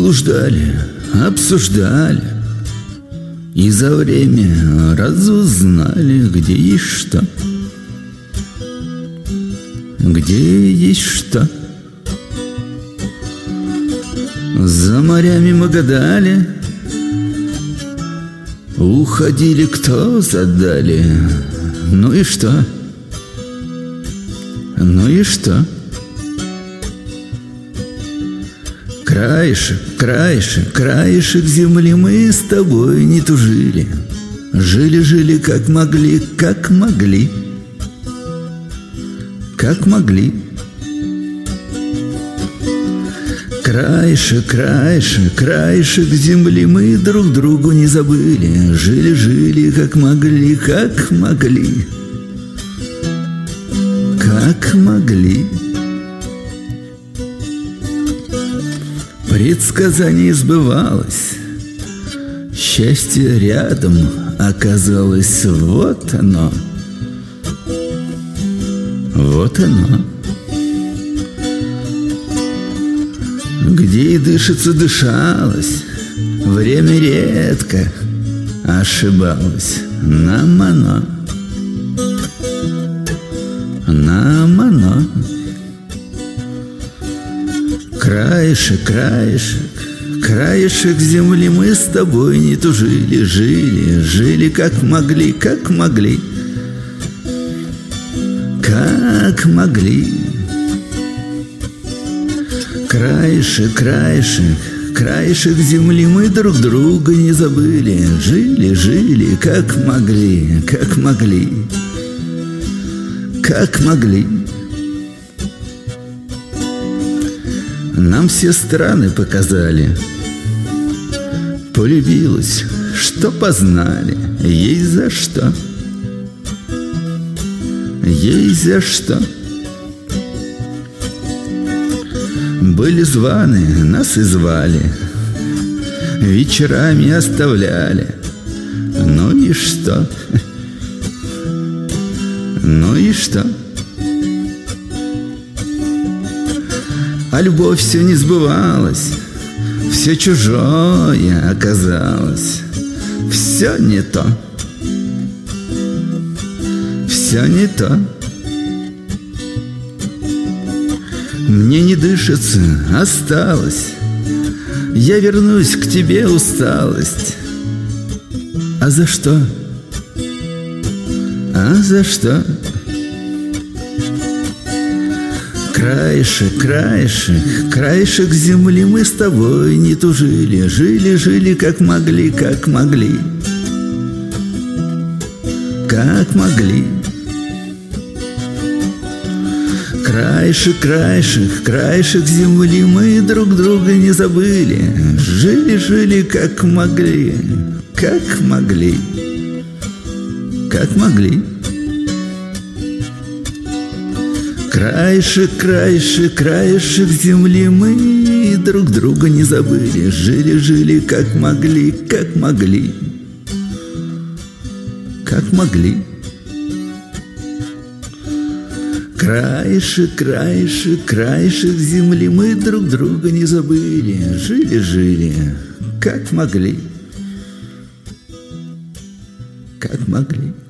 Блуждали, обсуждали, и за время разузнали, где есть что. Где есть что. За морями мы гадали, уходили, кто задали. Ну и что? Ну и что? Краешек, краешек, краешек земли мы с тобой не тужили. Жили-жили, как могли, как могли. Как могли. Краешек, краешек, краешек земли мы друг другу не забыли. Жили-жили, как могли, как могли. Как могли. Предсказание сбывалось, счастье рядом оказалось. Вот оно. Вот оно. Где и дышится, дышалось, время редко ошибалось. Нам оно. Нам оно. Краешек, краешек, краешек земли мы с тобой не тужили. Жили, жили, как могли, как могли. Как могли. Краешек, краешек, краешек земли мы друг друга не забыли. Жили, жили, как могли, как могли. Как могли. Нам все страны показали. Полюбилось, что познали. Есть за что. Есть за что. Были званы, нас и звали, вечерами оставляли. Ну и что? Ну и что? А любовь все не сбывалась, все чужое оказалось. Все не то. Все не то. Мне не дышится, осталось. Я вернусь к тебе, усталость. А за что? А за что? Краешек, краешек, краешек земли мы с тобой не тужили. Жили, жили, как могли, как могли. Как могли. Краешек, краешек, краешек земли мы друг друга не забыли. Жили, жили, как могли, как могли. Как могли. Краешек, краешек, краешек земли мы друг друга не забыли. Жили, жили, как могли, как могли. Как могли. Краешек, краешек, краешек земли мы друг друга не забыли. Жили, жили, как могли. Как могли.